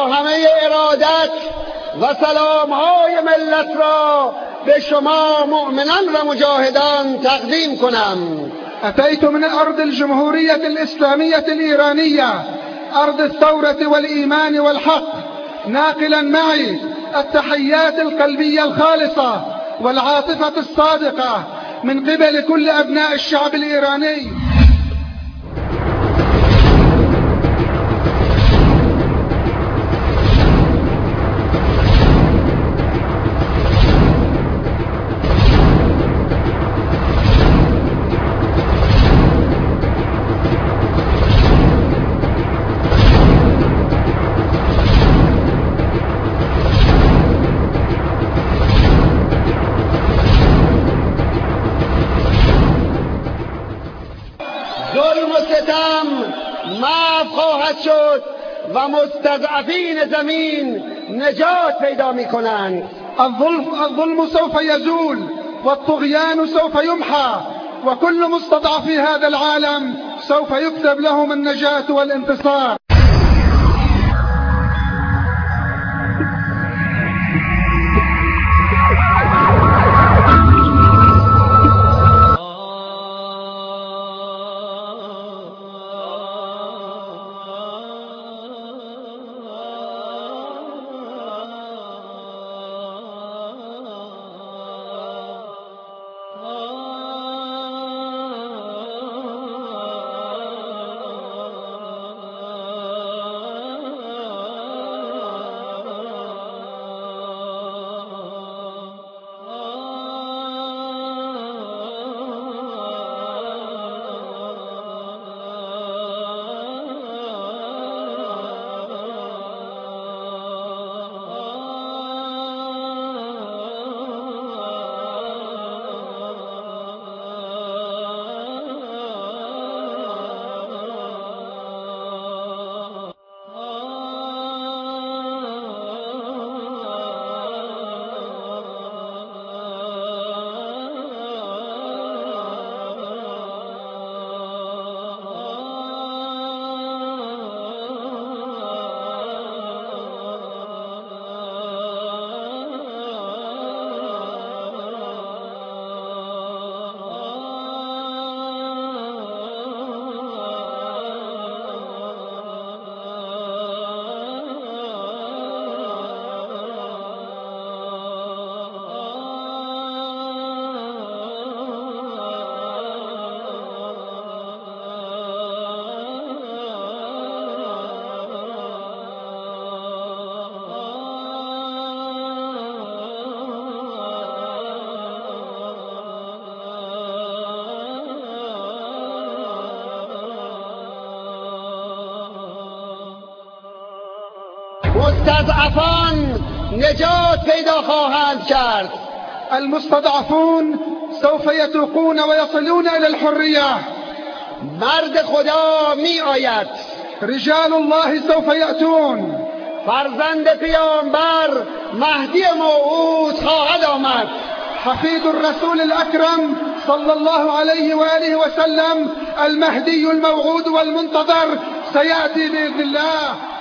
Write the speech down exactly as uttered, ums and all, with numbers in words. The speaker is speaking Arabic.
همه ارادت و سلامهای ملت را به شما مؤمنان و مجاهدان تقدیم کنم. أتيت من أرض الجمهورية الإسلامية الإيرانية، أرض الثورة والإيمان والحق، ناقلا معي التحيات القلبية الخالصة والعاطفة الصادقة من قبل كل أبناء الشعب الإيراني. ظلم و ستم محو خواهد شد و مستضعفین زمین نجات پیدا می کنند. الظلم, الظلم سوف يزول والطغيان سوف يمحى وكل مستضعفي هذا العالم سوف يكتب لهم النجاة والانتصار. مستضعفان نجات پیدا خواهند کرد. المستضعفون سوف يتوقون ويصلون إلى الحرية. مرد خدا می آید. رجال الله سوف يأتون. فرزند پیامبر مهدی موعود خواهد آمد. حفيد الرسول الأكرم صلى الله عليه وآله وسلم المهدي الموعود والمنتظر سيأتي بإذن الله.